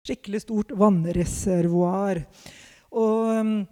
skikkelig stort vannreservoar. Og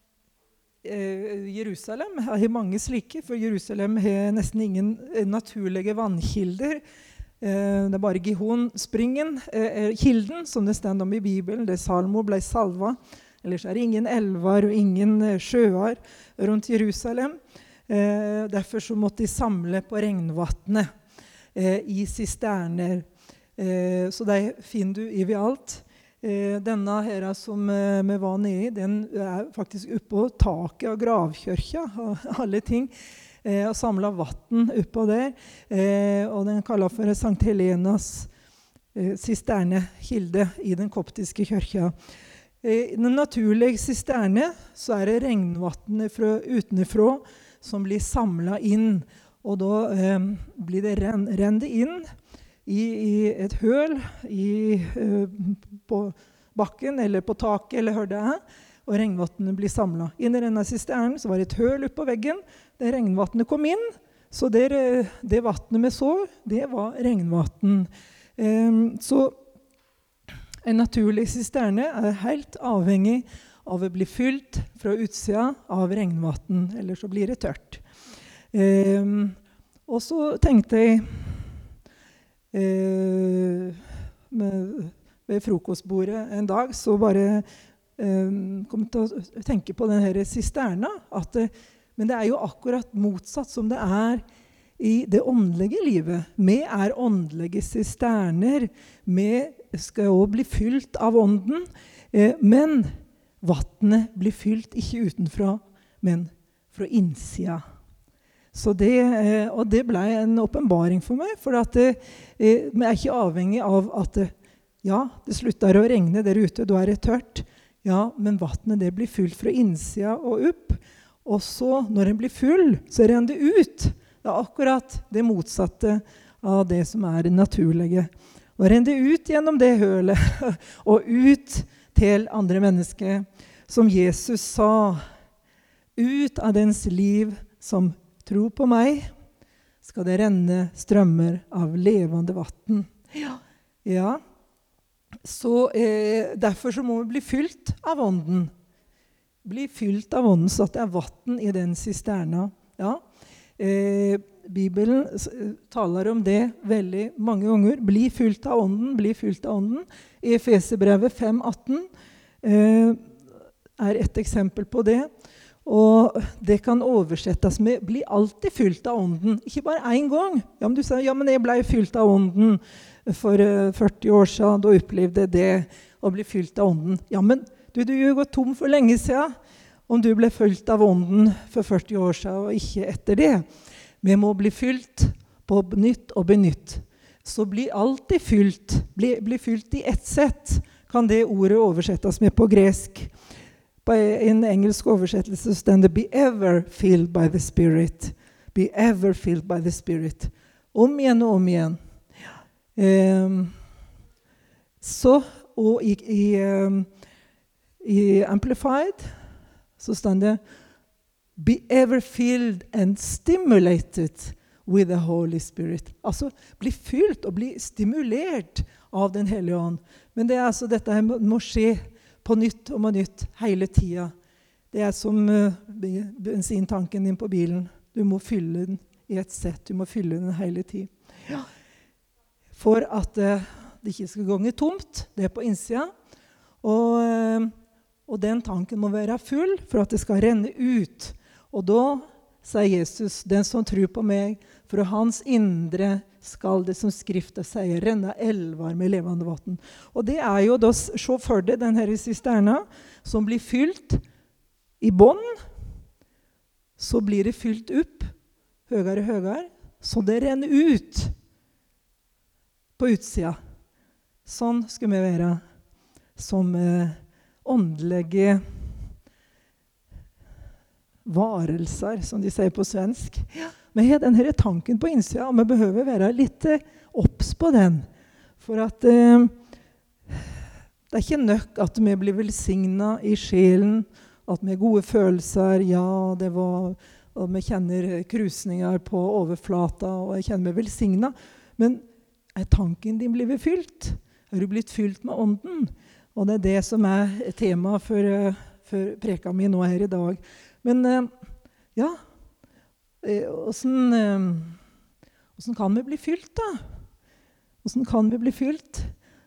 Jerusalem har mange slike, for Jerusalem har nesten ingen naturlige vannkilder. Det bare Gihon-springen, kilden, som det stender om i Bibelen, det Salmo ble salva. Ellers det ingen elvar og ingen sjøer rundt Jerusalem. Derfor så måtte de samle på regnvattnet i sisterner. Så det finner du overalt. Denne her som vi var nede i, den faktisk oppe på taket av gravkirka, alle ting. Og samlet vatten oppå der. Og den kallet for Sankt Helenas sisternekilde i den koptiske kirka. I den naturlige sisterne så det regnvattnet utenfra som blir samlet inn. Og da blir det rennet inn i et høl på bakken eller på taket eller hør det og regnvattnet blir samlet. Inni denne sisternen så var det et høl oppe på veggen der regnvattnet kom inn, så det vattnet vi så, det var regnvatten. Så en naturlig sisterne helt avhengig av å bli fylt fra utsida av regnvatten, eller så blir det tørt. Og så tenkte jeg ved frokostbordet en dag så bare kom jeg til å tenke på den her sisterna men det jo akkurat motsatt som det i det åndelige livet. Vi åndelige sisterner, vi skal også bli fylt av ånden, men vattnet blir fylt ikke utenfra, men fra innsida. Så og det ble en åpenbaring for meg, for at vi ikke avhengig av at det slutter å regne der ute, da det tørt. Ja, men vattnet det blir fylt fra innsida og opp, og så når den blir full, så renner det ut. Det akkurat det motsatte av det som det naturlige. Og renner det ut gjennom det hølet, og ut til andre mennesker, som Jesus sa, ut av dens liv som tro på meg, skal det renne strømmer av levende vatten. Ja. Så derfor så må vi bli fylt av ånden. Bli fylt av ånden, så at det vatten i den sisterna. Ja. Bibelen taler om det veldig mange ganger. Bli fylt av ånden, bli fylt av ånden. I Efeserbrevet 5:18 et eksempel på det. Og det kan oversettes med bli alltid fylt av ånden. Ikke bare en gang. Ja, men du sier, men jeg ble fylt av ånden for 40 år siden, da opplevde jeg det, å bli fylt av ånden. Ja, men du jo gått tom for lenge siden, om du ble fylt av ånden for 40 år siden, og ikke etter det. Vi må bli fylt på nytt og benytt. Så bli alltid fylt. Bli fylt i ett sett, kan det ordet oversettes med på gresk. På en engelsk oversettelse står det be ever filled by the Spirit. Be ever filled by the Spirit. Om igjen og om igjen. Så, og i Amplified så står det be ever filled and stimulated with the Holy Spirit. Altså bli fylt og bli stimulert av den Hellige Ånd. Men det altså dette her må skje på nytt og nytt hele tida. Det som bensintanken din på bilen. Du må fylle den i et sett. Du må fylle den hele tiden. Ja. For at det ikke skal gå tomt. Det på innsida. Og den tanken må være full for at det skal renne ut. Og da sier Jesus, den som tror på meg, for hans indre skal det som skriften sier, renne elvar med levende vatten. Og det jo da, se for deg den her sisterna, som blir fylt i bånd, så blir det fylt opp, høyere og høyere, så det renner ut på utsida. Sånn skal vi være som åndelige varelser, som de sier på svensk. Ja. Men jeg har denne tanken på innsida, og vi behøver være litt obs på den. For at det ikke nok at vi blir velsignet i sjelen, at vi har gode følelser, ja, det var, og vi kjenner krusninger på overflata, og jeg kjenner meg velsignet. Men tanken din blir fylt? du blitt fylt med ånden? Og det det som tema for preka mi nå her i dag. Men ja, hvordan kan vi bli fylt da? Hvordan kan vi bli fylt?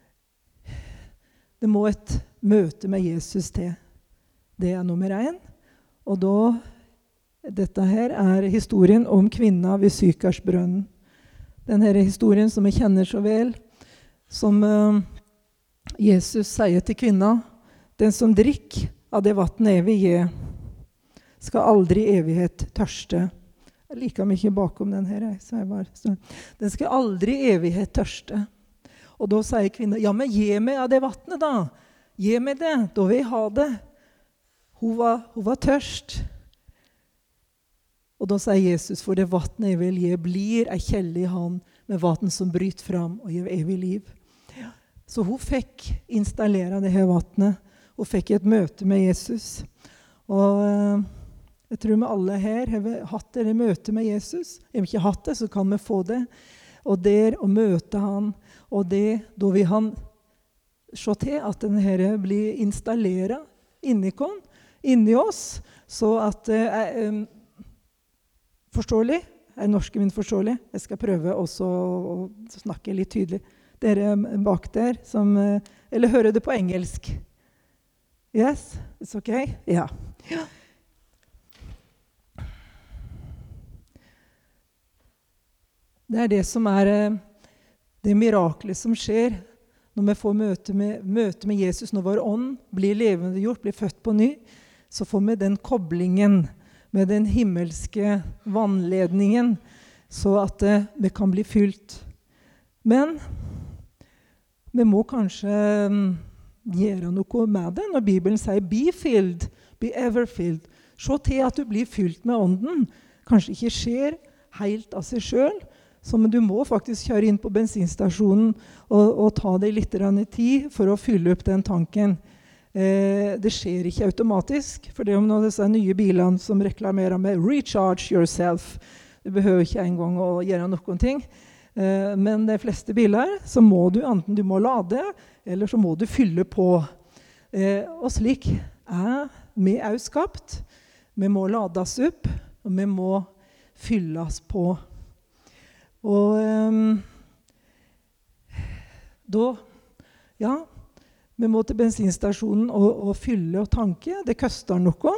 Det må et møte med Jesus til. Det nummer 1. Og da, dette her historien om kvinna ved Sykarsbrønnen. Denne historien som vi kjenner så vel, som Jesus sier til kvinna, den som drikker av det vattnet jeg vil gi, skal aldri i evighet tørste. Jeg liker mye bakom den her. Den skal aldri i evighet tørste. Og da sier kvinna, ja, men gi meg av det vattnet da. Gi meg det, da vil jeg ha det. Hun var tørst. Og da sier Jesus, for det vattnet jeg vil gi, blir en kjelle i han, med vatten som bryter fram og gir evig liv. Så hun fikk installere det her vattnet. Hun fikk et møte med Jesus. Og jeg tror vi alle her har hatt det møte med Jesus. Om vi ikke hatt det, så kan vi få det. Og der å møte han, og det, da vil han se til at denne blir installeret inni oss, så at forståelig, norske min forståelig. Jeg skal prøve også å snakke litt tydelig. Dere bak der, eller hører det på engelsk? Yes, it's okay? Ja. Det det som det miraklet som skjer når vi får møte med Jesus, når vår ånd blir levende gjort, blir født på ny, så får vi den koblingen med den himmelske vannledningen, så at det kan bli fylt. Men vi må kanskje gjøre noe med det når Bibelen sier be filled, be ever filled. Se til at du blir fylt med ånden. Kanskje ikke skjer helt av seg selv, men du må faktisk kjøre inn på bensinstasjonen og ta deg litt tid for å fylle opp den tanken. Det skjer ikke automatisk, for det om noen av disse nye bilene som reklamerer med recharge yourself. Du behøver ikke engang å gjøre noen ting. Men de fleste biler, så må du enten du må lade, eller så må du fylle på. Og slik vi skapt. Vi må lades opp, og vi må fylles på. Og da, ja, vi må til bensinstasjonen og fylle og tanke. Det koster noe.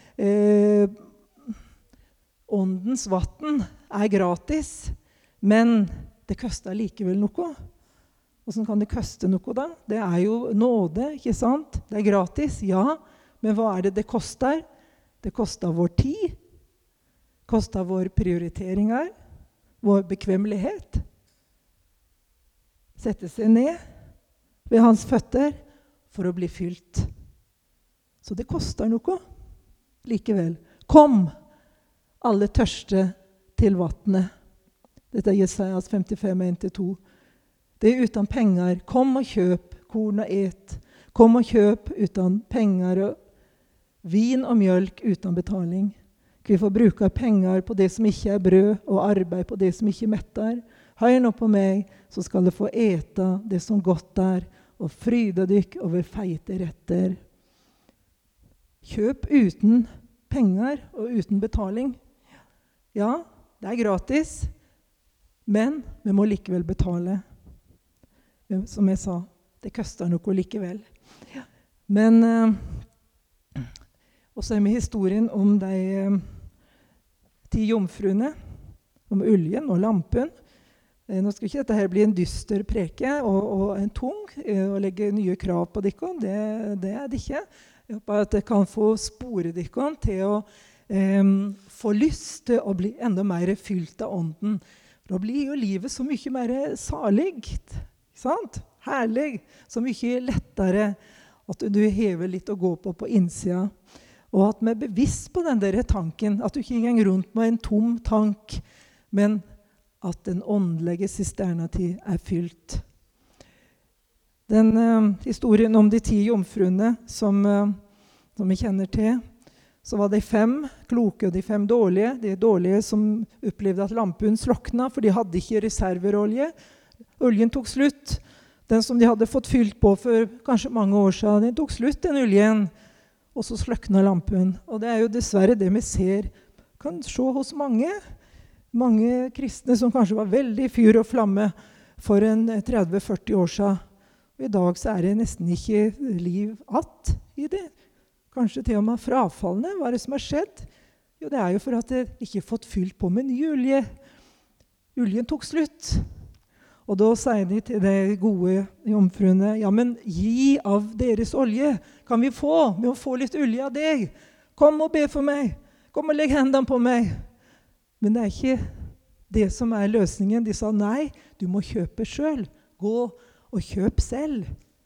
Åndens vatten gratis, men det koster likevel noe. Hvordan kan det koste noe da? Det jo nåde, ikke sant? Det gratis, ja. Men hva det koster? Det koster vår tid. Koster vår prioriteringer. Vår bekvemmelighet. Sette seg ned ved hans føtter for å bli fylt. Så det koster noe. Likevel. Kom, alle tørste til vattnet. Dette Jesajas 55, 1-2. Det uten penger. Kom og kjøp korn og et. Kom og kjøp uten penger og vin og mjølk uten betaling. Vi får bruke penger på det som ikke brød, og arbeid på det som ikke metter. Hør nå på meg, så skal du få ete det som godt og fryde dykk over feite retter. Kjøp uten penger og uten betaling. Ja, det gratis, men vi må likevel betale. Som jeg sa, det koster noe likevel. Men og så vi historien om de 10 jomfruene, om oljen og lampen. Nå skal ikke dette her bli en dyster preke og en tung å legge nye krav på dere. Det det ikke. Jeg håper at det kan få spore dere til å få lyst til å bli enda mer fylt av ånden. Da blir jo livet så mye mer salig, sant? Herlig, så mye lettere at du hever litt å gå på innsida. Og at vi bevisst på den der tanken, at du ikke går rundt med en tom tank, men at den åndelige sisterna til fylt. Den historien om de 10 jomfruene som vi kjenner til, så var de 5 kloke og de 5 dårlige. De dårlige som opplevde at lampen slokna, for de hadde ikke reserverolje. Oljen tok slutt. Den som de hadde fått fylt på for kanskje mange år siden, den tok slutt, den oljen. Og så sløkna lampen. Og det er jo dessverre det vi ser, kan se hos mange. Mange kristne som kanskje var veldig fyr og flamme for en 30-40 år siden. Og i dag så er det nesten ikke liv att i det. Kanskje til og med frafallende. Hva er det som har skjedd? Jo, det er jo for at det ikke har fått fylt på med ny olje. Oljen tok slutt. Og da sier de til de gode jomfruene, ja, men gi av deres olje. Kan vi få? Vi må få litt olje av deg. Kom og be for meg. Kom og legg hendene på meg. Men det er ikke det som er løsningen. De sa, nei, du må kjøpe selv. Gå og kjøp selv.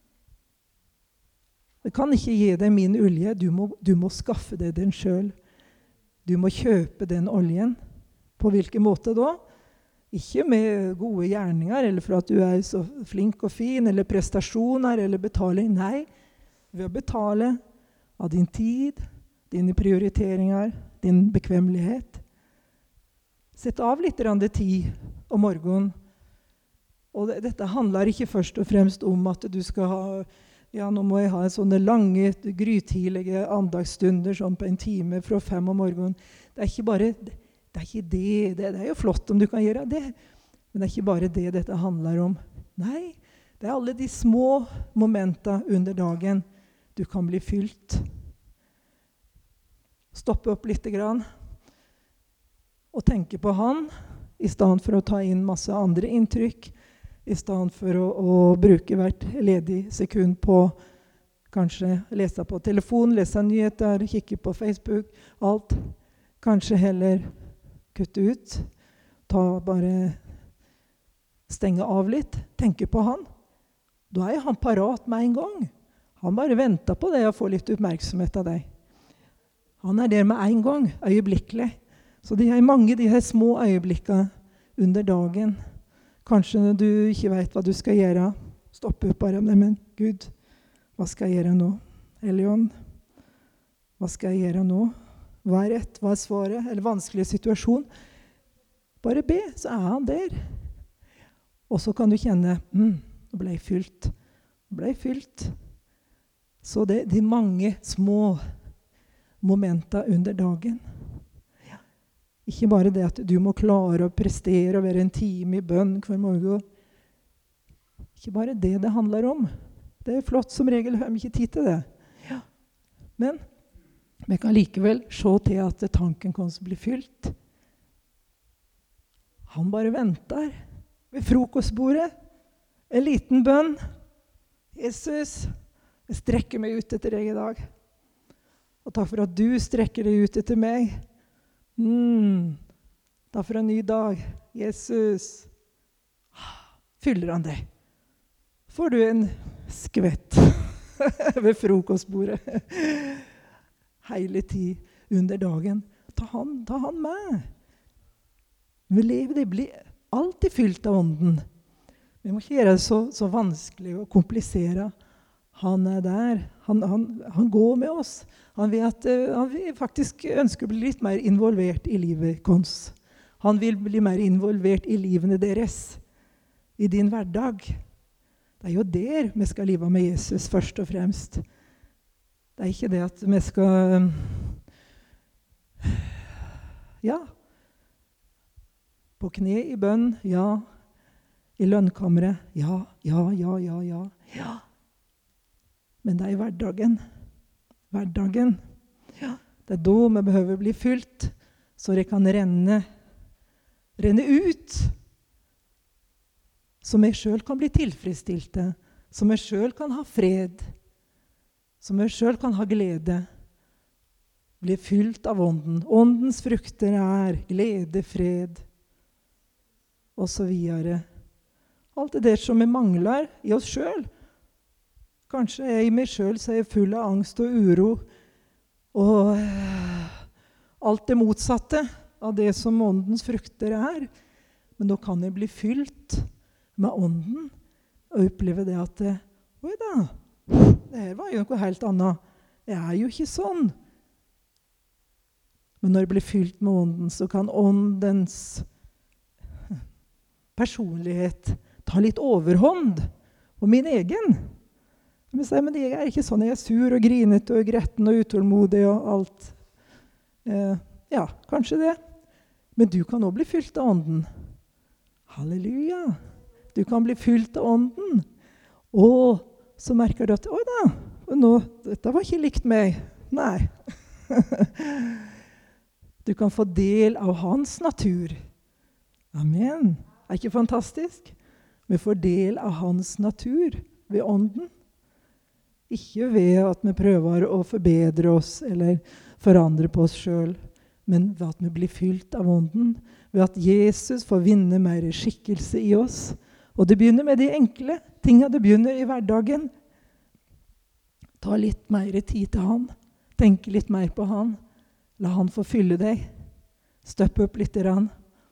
Jeg kan ikke gi deg min olje. Du må skaffe deg den selv. Du må kjøpe den oljen. På hvilken måte da? Ikke med gode gjerninger, eller for at du er så flink og fin, eller prestasjoner, eller betaling. Nei, ved å betale av din tid, dine prioriteringer, din bekvemmelighet. Sett av litt tid om morgenen. Og dette handler ikke først og fremst om at du skal ha, ja, nå må jeg ha sånne lange, grytidlige andagsstunder sånn på en time fra 5 om morgenen. Det er ikke bare det er jo flott om du kan gjøre det, men det er ikke bare det dette handler om. Nei, det er alle de små momentene under dagen du kan bli fylt. Stoppe opp litt grann og tenke på han, i stedet for å ta inn masse andre inntrykk, i stedet for å bruke hvert ledig sekund på kanskje lese på telefon, lese nyheter, kikke på Facebook, alt. Kanskje heller kutte ut, bare stenge av litt, tenke på han. Da er han parat med en gang. Han bare venter på det og får litt oppmerksomhet av deg. Han er der med en gang, øyeblikkelig. Så det er mange de her små øyeblikkene under dagen. Kanskje når du ikke vet hva du skal gjøre, stoppe opp bare, men Gud, hva skal jeg gjøre nå? Helligånd, hva skal jeg gjøre nå? Hva er rett? Hva er svaret? Eller vanskelig situasjon? Bare be, så er han der. Og så kan du kjenne, nå ble jeg fylt. Nå ble jeg fylt. Så det er de mange små momenter under dagen. Ja. Ikke bare det at du må klare å prestere og være en time i bønn hver morgen. Ikke bare det handler om. Det er flott, som regel har vi ikke tid til det. Ja. Men vi kan likevel se til at tanken kan bli fylt. Han bare venter ved frokostbordet. En liten bønn. Jesus, jeg strekker meg ut etter deg i dag. Og takk for at du strekker deg ut etter meg. Takk for en ny dag. Jesus. Fyller han deg. Får du en skvett ved frokostbordet. Hele tid under dagen. Ta han med. Vi lever, det blir alltid fylt av ånden. Vi må ikke gjøre det så vanskelig og komplisere. Han er der. Han går med oss. Han vil faktisk ønske å bli litt mer involvert i livet vårt. Han vil bli mer involvert i livene deres. I din hverdag. Det er jo der vi skal leve med Jesus først og fremst. Det er ikke det at vi skal på kne i bønn, ja. I lønnkammeret, ja. Men det er i hverdagen. Ja. Det er da vi behøver bli fylt, så det kan renne ut. Så vi selv kan bli tilfredsstilte, så vi selv kan ha fred, så vi selv kan ha glede. Bli fylt av ånden. Åndens frukter er glede, fred, og så videre. Alt det der som vi mangler i oss selv. Kanskje jeg i meg selv så er jeg full av angst og uro, og alt det motsatte av det som åndens frukter er. Men da kan jeg bli fylt med ånden, og oppleve det at, oi da, det her var jo noe helt annet. Jeg er jo ikke sånn. Men når jeg blir fylt med ånden, så kan åndens personlighet ta litt overhånd, Og min egen. Men jeg er ikke sånn. Jeg er sur og grinete og gretten og utålmodig og alt. Ja, kanskje det. Men du kan også bli fylt av ånden. Halleluja. Du kan bli fylt av ånden. Og så merker du at, oi da, dette var ikke likt meg. Nei. Du kan få del av hans natur. Amen. Er ikke fantastisk? Vi får del av hans natur ved ånden. Ikke ved at vi prøver å forbedre oss eller forandre på oss selv, men ved at vi blir fylt av ånden, ved at Jesus får vinne mer skikkelse i oss. Og det begynner med de enkle tingene. Det begynner i hverdagen. Ta litt mer tid til han. Tenk litt mer på han. La han få fylle deg. Støpp opp litt i han.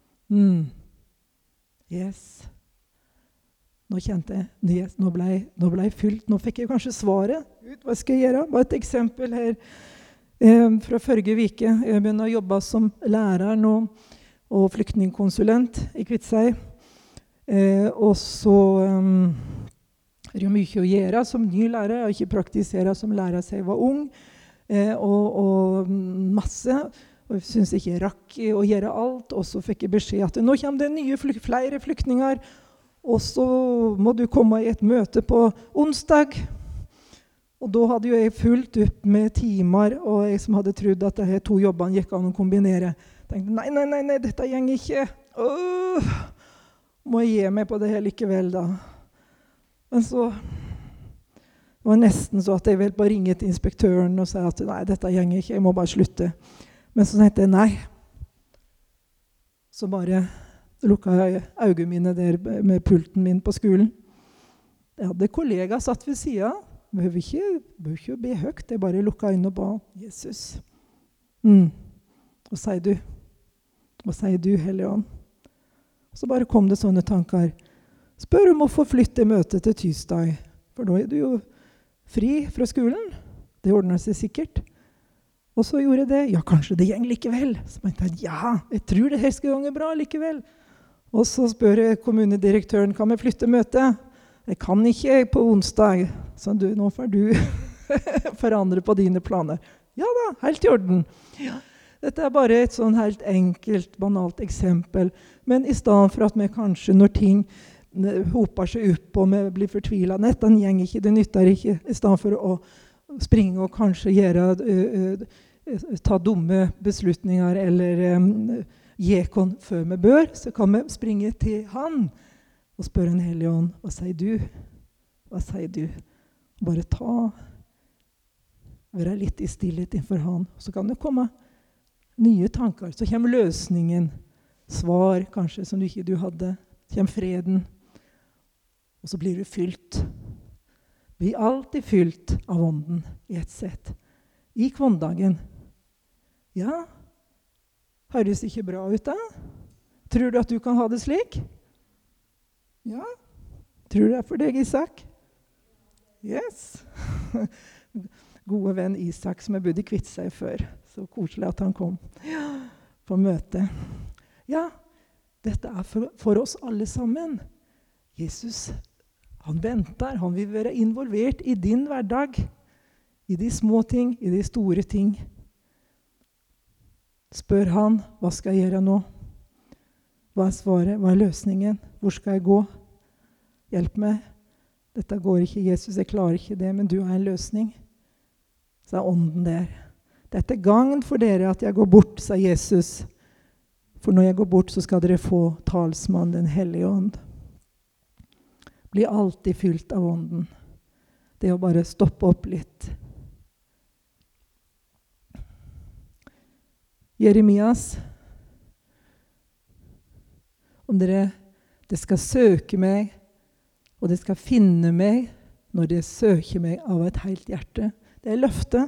Yes. Nå kjente jeg, yes, nå ble jeg fylt. Nå fikk jeg kanskje svaret. Hva skal jeg gjøre? Bare et eksempel her fra forrige uke. Jeg begynner å jobbe som lærer nå, og flyktningkonsulent i Kviteseid. Og så er det jo mye å gjøre som ny lærer, og ikke praktisere som lærer seg var ung. Og masse. Og jeg synes ikke jeg rakk å gjøre alt. Og så fikk jeg beskjed at nå kommer det flere flyktninger, og så må du komme i et møte på onsdag. Og da hadde jo jeg fulgt opp med timer, og jeg som hadde trodd at disse 2 jobbene gikk an å kombinere. Jeg tenkte, nei, dette går ikke. Må jeg gi meg på det her likevel da? Men så var det nesten så at jeg vel bare ringe til inspektøren og sa at nei, dette går ikke, jeg må bare slutte. Men så tenkte jeg nei. Så bare lukket jeg øynene mine der med pulten min på skolen. Jeg hadde kollega satt ved siden. Behøver ikke be høyt. Jeg bare lukket øynene og ba Jesus. Hva sier du? Hva sier du, Hellige Ånd? Så bare kom det sånne tanker. Spør om å få flytte møtet til tirsdag. For da er du jo fri fra skolen. Det ordner seg sikkert. Og så gjorde jeg det. Ja, kanskje det går likevel. Så tenkte jeg, ja, jeg tror det her skal gå bra likevel. Og så spør jeg kommunedirektøren, kan vi flytte møtet? Jeg kan ikke på onsdag. Så nå får du forandre på dine planer. Ja da, helt i orden. Ja. Dette er bare et sånn helt enkelt, banalt eksempel. Men i stedet for at vi kanskje, når ting hoper seg opp og vi blir fortvilet, dette går ikke, det nytter ikke, i stedet for å springe og kanskje ta dumme beslutninger eller gjekon før vi bør, så kan vi springe til han og spørre en Hellige Ånd, hva sier du? Hva sier du? Bare være litt i stillhet innfor han, så kan det komme nye tanker, så kommer løsningen, svar kanskje som du hadde, så kommer freden, og så blir du fylt. Vi er alltid fylt av ånden i et sett. I kvondagen. Ja, høres ikke bra ut da? Tror du at du kan ha det slik? Ja. Tror du det er for deg, Isak? Yes. Gode venn Isak som jeg bodde i Kviteseid før. Så koselig at han kom på møte. Ja, dette er for oss alle sammen. Jesus, han venter. Han vil være involvert i din hverdag. I de små ting, i de store ting. Spør han, hva skal jeg gjøre nå? Hva er svaret? Hva er løsningen? Hvor skal jeg gå? Hjelp meg. Dette går ikke, Jesus, jeg klarer ikke det, men du er en løsning. Så er ånden der. Dette er gagn for dere at jeg går bort, sa Jesus. For når jeg går bort, så skal dere få talsmann, den hellige ånd. Bli alltid fylt av ånden. Det er å bare stoppe opp litt. Jeremias, om det skal søke meg, og det skal finne meg, når det søker meg av et helt hjerte. Det er løftet.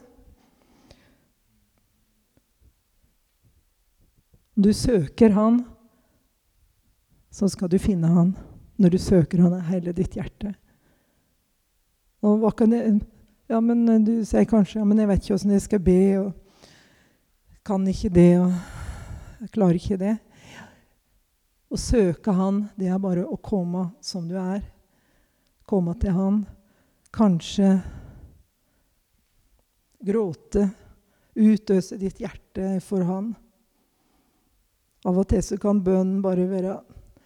Om du søker han, så skal du finne han, når du søker han av hele ditt hjerte. Og hva kan det, ja, men du sier kanskje, ja, men jeg vet ikke hvordan jeg skal be, og kan ikke det, og jeg klarer ikke det. Å søke han, det er bare å komme som du er. komme til han, kanskje gråte, utøse ditt hjerte for han. Av og til så kan bønnen bare være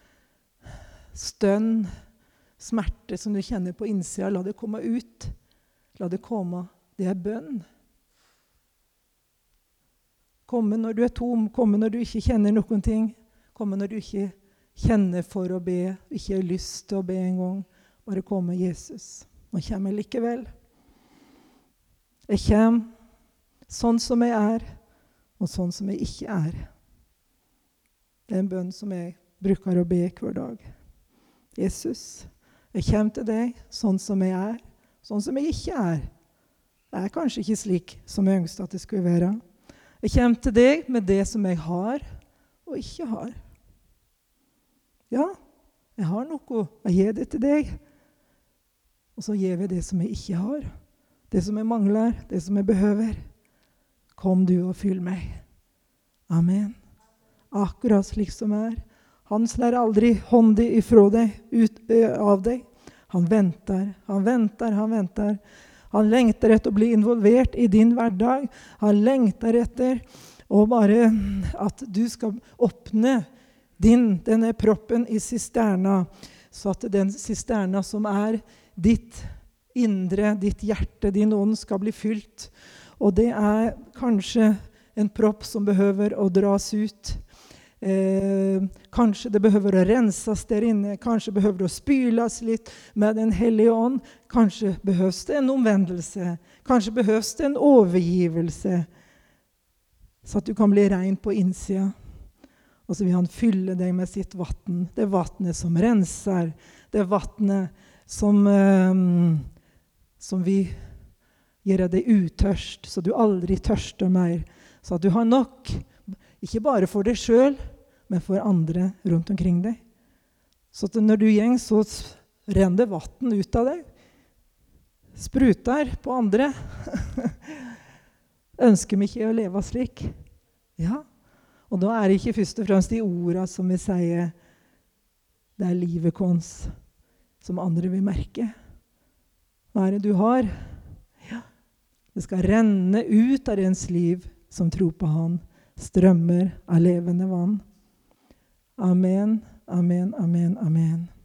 stønn, smerte som du kjenner på innsida. La det komme ut. La det komme. Det er bønn. Komme når du er tom. Komme når du ikke kjenner noen ting. Komme når du ikke kjenner for å be. Ikke har lyst til å be en gang. Bare komme Jesus. Nå kommer jeg likevel. Jeg kommer sånn som jeg er, og sånn som jeg ikke er. Det er en bønn som jeg bruker å be hver dag. Jesus, jeg kommer til deg sånn som jeg er, sånn som jeg ikke er. Det er kanskje ikke slik som jeg ønsket at det skulle være. Jeg kommer til deg med det som jeg har og ikke har. Ja, jeg har noe. Jeg gir det til deg. Og så gir vi det som jeg ikke har. Det som jeg mangler, det som jeg behøver. Kom du og fyll meg. Amen. Akkurat slik som er. Han slår aldri hånden ifra deg, av deg. Han venter, han venter, han venter. Han lengter etter å bli involvert i din hverdag. Han lengter etter å bare at du skal åpne denne proppen i sisterna, så at den sisterna som er ditt indre, ditt hjerte, din ånd skal bli fylt. Og det er kanskje en propp som behøver å dras ut. Kanskje det behøver å renses der inne. Kanskje behøver det å spyles litt med den hellige ånd. Kanskje behøves det en omvendelse. Kanskje behøves det en overgivelse. Så at du kan bli ren på innsida. Og så vil han fylle deg med sitt vatten. Det vattnet som renser. Det vattnet som vi gjør deg utørst, så du aldri tørster mer. Så at du har nok, ikke bare for deg selv, men for andre rundt omkring deg. Så at når du gjeng, så renner vatten ut av deg. Spruter på andre. Ønsker vi ikke å leve slik? Ja. Og da er det ikke først og fremst de ordene som vi sier, det er livet kons som andre vil merke. Hva er det du har? Ja. Det skal renne ut av ens liv som tror på han. Strømmer av levende vann. Amen, amen, amen, amen.